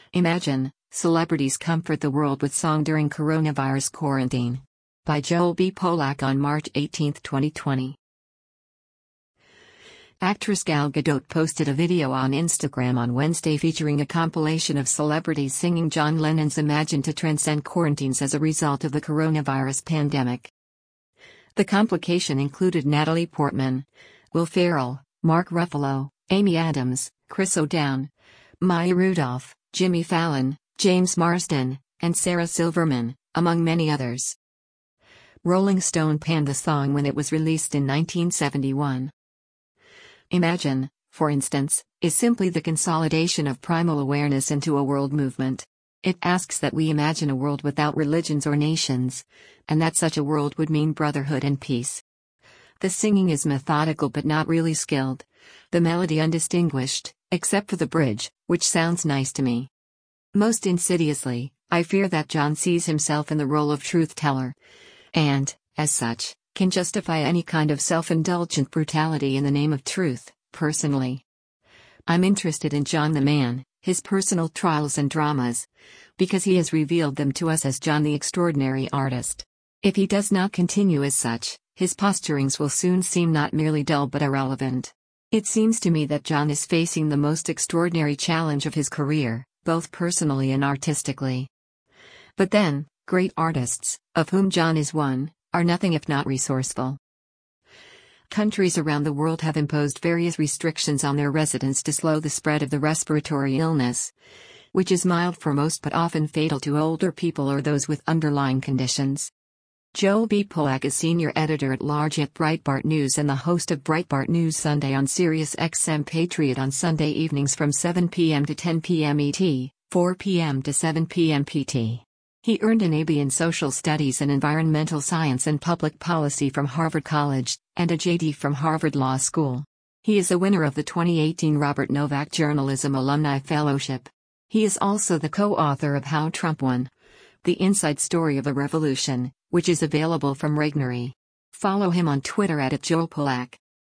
Imagine, celebrities comfort the world with song during coronavirus quarantine. By Joel B. Polak on March 18, 2020. Actress Gal Gadot posted a video on Instagram on Wednesday featuring a compilation of celebrities singing John Lennon's Imagine to transcend quarantines as a result of the coronavirus pandemic. The complication included Natalie Portman, Will Ferrell, Mark Ruffalo, Amy Adams, Chris O'Dowd, Maya Rudolph, Jimmy Fallon, James Marsden, and Sarah Silverman, among many others. Rolling Stone panned the song when it was released in 1971. Imagine, for instance, is simply the consolidation of primal awareness into a world movement. It asks that we imagine a world without religions or nations, and that such a world would mean brotherhood and peace. The singing is methodical but not really skilled. The melody undistinguished, except for the bridge, which sounds nice to me. Most insidiously, I fear that John sees himself in the role of truth-teller, and, as such, can justify any kind of self-indulgent brutality in the name of truth. Personally, I'm interested in John the man, his personal trials and dramas, because he has revealed them to us as John the extraordinary artist. If he does not continue as such, his posturings will soon seem not merely dull but irrelevant. It seems to me that John is facing the most extraordinary challenge of his career, both personally and artistically. But then, great artists, of whom John is one, are nothing if not resourceful. Countries around the world have imposed various restrictions on their residents to slow the spread of the respiratory illness, which is mild for most but often fatal to older people or those with underlying conditions. Joel B. Polak is senior editor-at-large at Breitbart News and the host of Breitbart News Sunday on Sirius XM Patriot on Sunday evenings from 7 p.m. to 10 p.m. ET, 4 p.m. to 7 p.m. PT. He earned an AB in Social Studies and Environmental Science and Public Policy from Harvard College, and a JD from Harvard Law School. He is a winner of the 2018 Robert Novak Journalism Alumni Fellowship. He is also the co-author of How Trump Won: The Inside Story of a Revolution, which is available from Regnery. Follow him on Twitter @JoelPolak.